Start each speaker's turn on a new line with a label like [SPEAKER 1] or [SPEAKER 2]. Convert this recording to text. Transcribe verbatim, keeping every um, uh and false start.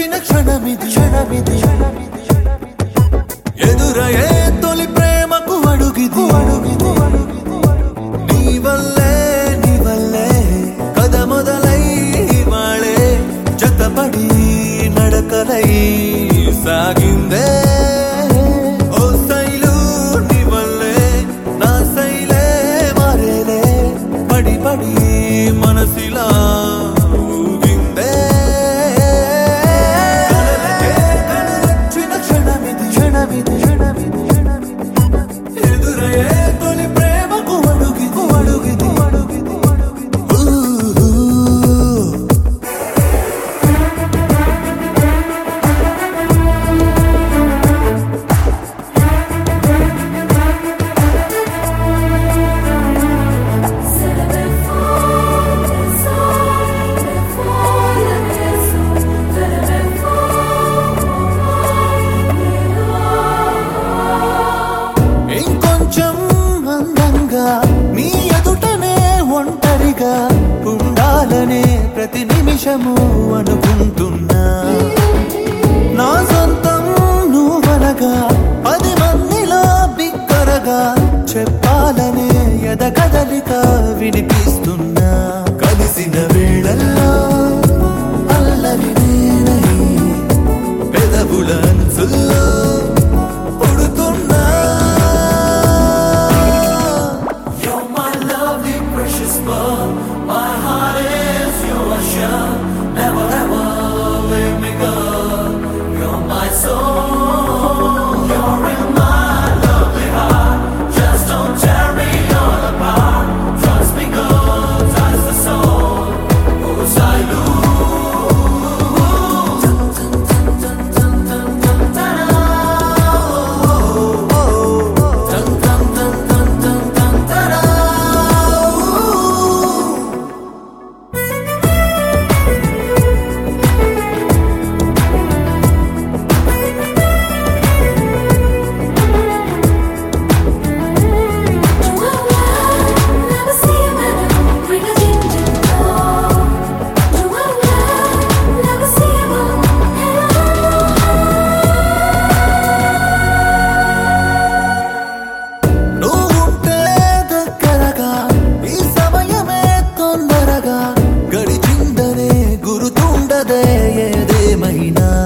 [SPEAKER 1] వచ్చిన క్షణమిది క్షణమిది ఎదురయే తొలి ప్రేమకు అడుగిది అడుగిది నీ వల్లే నీ వల్లే కథ మొదలై వాళే జతపడి నడకలై సాగిందే ఓ శైలు నీ వల్లే నా శైలే మారేలే పడి పడి మనసిలా ఊగిందే క్షణమిది క్షణమిది ఎదురయే తొలి ప్రేమకు అడుగిది అడుగిది అడుగిది ఇంకొంచెం అందంగా నీ ఎదుటనే ఒంటరిగా ఉండాలనే ప్రతి నిమిషము అనుకుంటున్నా నా సొంతం నువ్వనగా పది మందిలో బిక్కరగా చెప్పాలనే ఎదగదలిక వినిపిస్తున్నా కలిసిన వేళల్లో అల్లరి నేనై పెదవుల అంచుల్లో పుడుతున్నా my heart is your shell. Never ever let me go. You're my soul. You're in my lovely heart. Just don't tear me all apart. Trust me, good, touch the soul. Who's I గడిచిందనే గురుతుండదే ఏదేమైనా